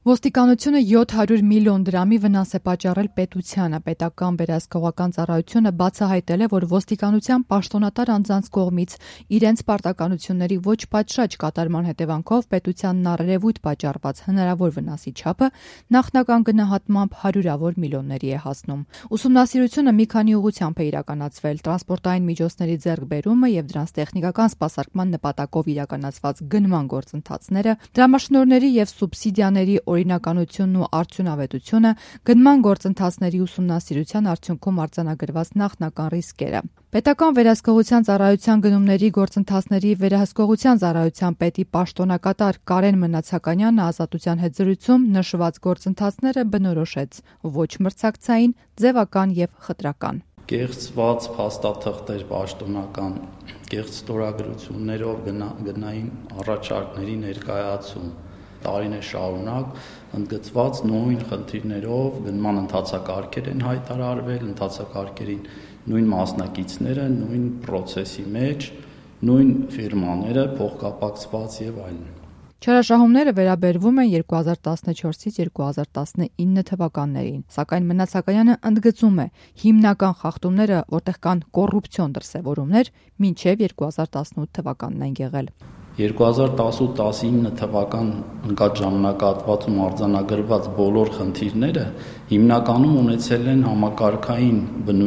Ոստիկանությունը 700 միլիոն դրամի վնաս է պատճառել պետությանը։ Պետական վերահսկողական ծառայությունը բացահայտել է, որ ոստիկանության պաշտոնատար անձանց կողմից իրենց պարտականությունների ոչ պատշաճ կատարման հետևանքով պետությանն առերևույթ պատճառված հնարավոր վնասի չափը նախնական գնահատմամբ հարյուրավոր միլիոնների է հասնում։ Ուսումնասիրությունը մի քանի ուղղությամբ է իրականացվել՝ տրանսպորտային միջոցների ձեռքբերումը եւ դրանց տեխնիկական սպասարկման նպատակով իրականացված գնման գործընթացները, դրամաշնորհների եւ սուբսիդիաների օրինականությունն ու արդյունավետությունը, գնման գործընթացների ուսումնասիրության արդյունքում արձանագրված նախնական ռիսկերը։ Պետական վերահսկողության ծառայության գնումների գործընթացների վերահսկողության ծառայության պետի պաշտոնակատար Կարեն Մնացականյանը Ազատության հետ զրույցում նշված գործընթացները բնորոշեց ոչ մրցակցային, ձևական եւ խտրական։ Կեղծված փաստաթղթեր պաշտոնական, կեղծ ստորագրություններով գնային առաջարկների ներկայացում, տարիներ շարունակ ընդգծված նույն խնդիրներով գնման ընթացակարգեր են հայտարարվել, ընթացակարգերին նույն մասնակիցները, նույն պրոցեսի մեջ, նույն ֆիրմաները, փոխկապակցված եւ այլն։ Չարաշահումները վերաբերվում են 2014-ից 2019 թվականներին, սակայն Մնացակայանը ընդգծում է հիմնական խախտումները, որտեղ կան կոռուպցիոն դրսևորումներ, մինչև 2018 թվականն են եղել։ 2018-19 թվական ընկած ժամանակահատվածում արձանագրված բոլոր խնդիրները հիմնականում ունեցել են համակարգային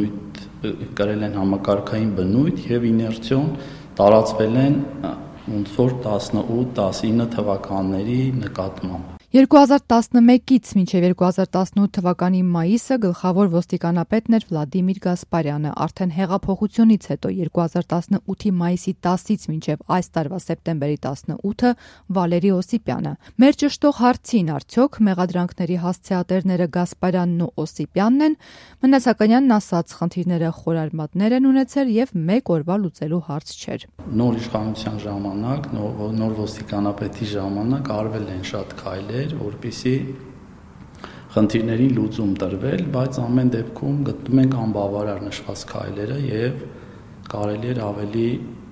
բնույթ եւ իներցիոն տարածվել են ոնց որ 18-19 թվականների նկատմամբ։ 2011-ից մինչև 2018 թվականի մայիսը գլխավոր ոստիկանապետն էր Վլադիմիր Գասպարյանը, արդեն հեղափոխությունից հետո 2018-ի մայիսի 10-ից մինչև այս տարվա սեպտեմբերի 18-ը Վալերի Օսիպյանը։ Մեր ճշտող հարցին արդյոք մեղադրանքների հասցեատերները Գասպարյանն ու Օսիպյանն են, Մնացականյանն ասաց, խնդիրները խորարմատներ են ունեցել եւ մեկ օրվա լուծելու հարց չէր։ Նոր իշխանության ժամանակ, նոր ոստիկանապետի ժամանակ արվել են շատ քայլեր, որպեսզի խնդիրների լուծում տրվել, բայց ամեն դեպքում գտնում ենք անբավարար նշված քայլերը եւ կարելի էր ավելի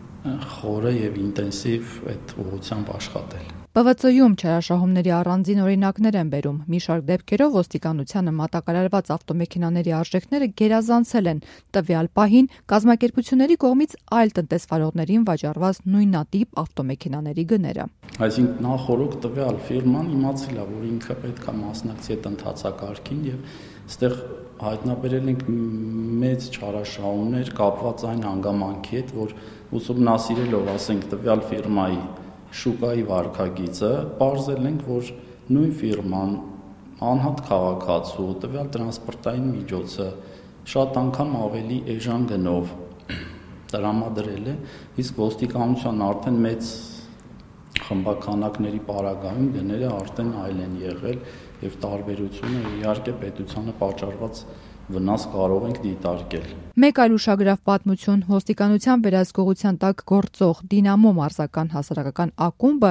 խորը եւ ինտենսիվ այդ ուղղությամբ աշխատել։ ՊՎԾ-ում չարաշահումների առանձին օրինակներ են բերում։ Մի շարք դեպքերով ոստիկանությանը մատակարարված ավտոմեքենաների արժեքները գերազանցել են տվյալ պահին կազմակերպությունների կողմից այլ տնտեսվարողներին վաճառված նույնատիպ ավտոմեքենաների գները։ Այսինքն նախորոք տվյալ ֆիրման իմացել է, որ ինքը պետք է մասնակցի այդ ընթացակարգին եւ այստեղ հայտնաբերել ենք մեծ չարաշահումներ կապված այն հանգամանքի հետ, որ ուսումնասիրելով, ասենք, տվյալ ֆիրմայի շուկայի վարքագիծը, պարզել ենք, որ նույն ֆիրման անհատ քաղաքացու տվյալ տրանսպորտային միջոցը շատ անգամ ավելի էժան գնով տրամադրել է, իսկ ոստիկանության արդեն մեծ խմբականակների պարագայում գները արդեն այլ են եղել եւ տարբերությունը իհարկե պետությանը պատճառված վնաս կարող ենք դիտարկել։ Մեկ այլ ուշագրավ պատմություն՝ ոստիկանության վերահսկողության տակ գործող Դինամո մարզական հասարակական ակումբը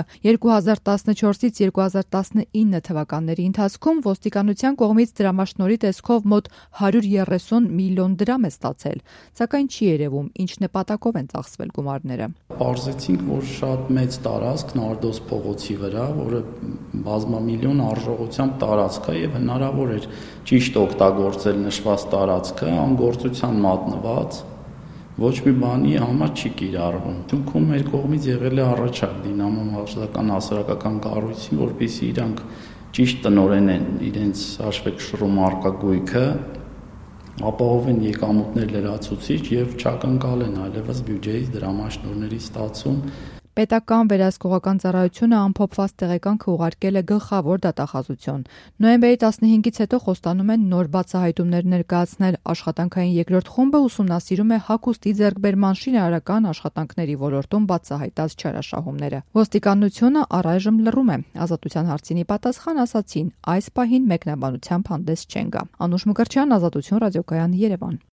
2014-ից 2019 թվականների ընթացքում ոստիկանության կողմից դրամաշնորհի տեսքով մոտ 130 միլիոն դրամ է ստացել, սակայն չի երևում ինչ նպատակով են ծախսվել գումարները։ Պարզեցինք, որ շատ մեծ տարածք Նարդոս փողոցի վրա, որը բազմամիլիոն արժողությամբ տարածք է եւ հնարավոր էր ճիշտ օգտագործել նշված տարածքը անգործության մատնված, ոչ մի բանի համար չի կիրառվում։ Թունքում մեր կողմից եղել է առաջարկ Դինամո մարզական հասարակական կառույցին, որպեսզի իրանք ճիշտ տնօրենեն իրենց հաշվեկշռում արկա գույքը, ապահովեն եկամուտներ լրացուցիչ եւ չակնկալեն այլևս բյուջեից դրամաշնորհների ստացում։ Պետական վերահսկողական ծառայությունը ամփոփված տեղեկանքը ուղարկել է գլխավոր դատախազություն։ Նոյեմբերի 15-ից հետո խոստանում են նոր բացահայտումներ ներկայացնել։ Աշխատանքային երկրորդ խումբը ուսումնասիրում է հագուստի ձեռքբերման շինարարական աշխատանքների ոլորտում բացահայտած չարաշահումները։ Ոստիկանությունը առայժմ լռում է։ Ազատության հարցինի պատասխան ասացին, այս պահին մեկնաբանությամբ հանդես չեն գա։ Անուշ Մկրտչյան, Ազատություն ռադիոկայան, Երևան։